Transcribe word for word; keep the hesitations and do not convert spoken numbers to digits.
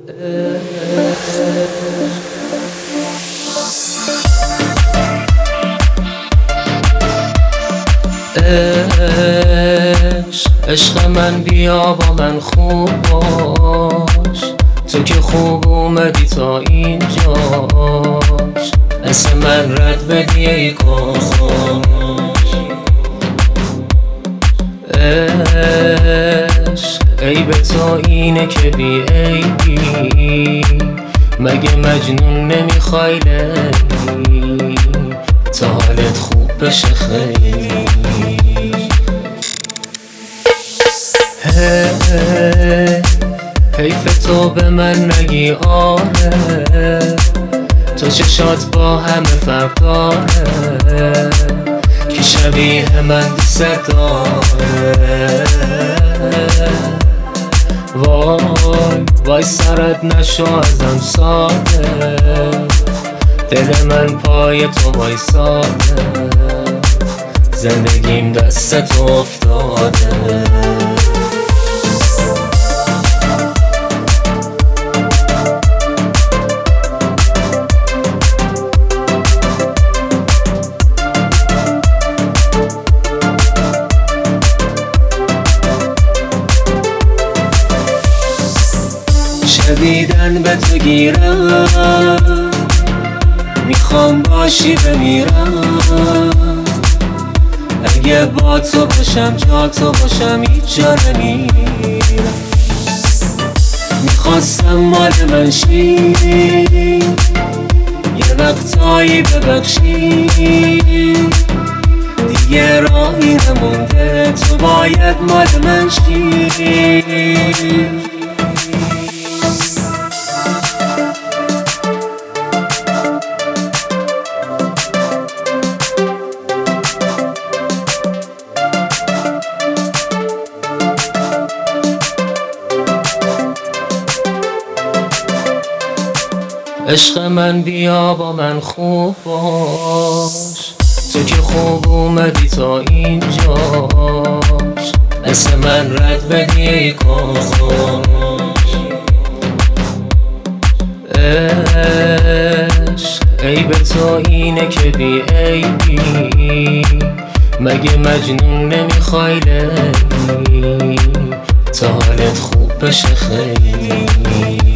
عشق من بیا با من خوب باش، تو که خوب اومدی تا اینجاش، اسم من رد بدی ای کاش. عشق عیب تو اینه که بی عیبی، مگه مجنون نمیخوای لیلی تا حالت خوب بشه خیلی. حیف تو به من نگی آره، تو چشات با همه فرق داره، که شبیه من دوست داره. وای وای سرت نشو ازم ساده، دل من پای تو وای ساده، زندگیم دست تو افتاده. شدیدن به تو گیرم، میخوام باشی بمیرم، اگه با تو باشم جا تو باشم هیچ جا نمیرم. میخواستم مال من شی، یه وقتایی ببخشی، دیگه راهی نمونده تو باید مال من شی. عشق من بیا با من خوب باش، تو که خوب اومدی تا اینجاش، اسم من رد بدی ای کاش. عشق عیب تو اینه که بی عیبی، مگه مجنون نمیخوای لیلی تا حالت خوب بشه خیلی.